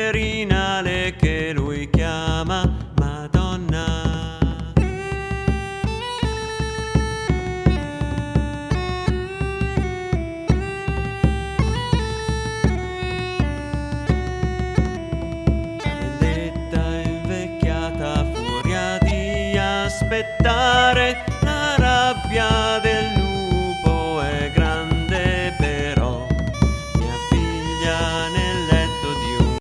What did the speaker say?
Quirinale che lui chiama Madonna. Aspettare la rabbia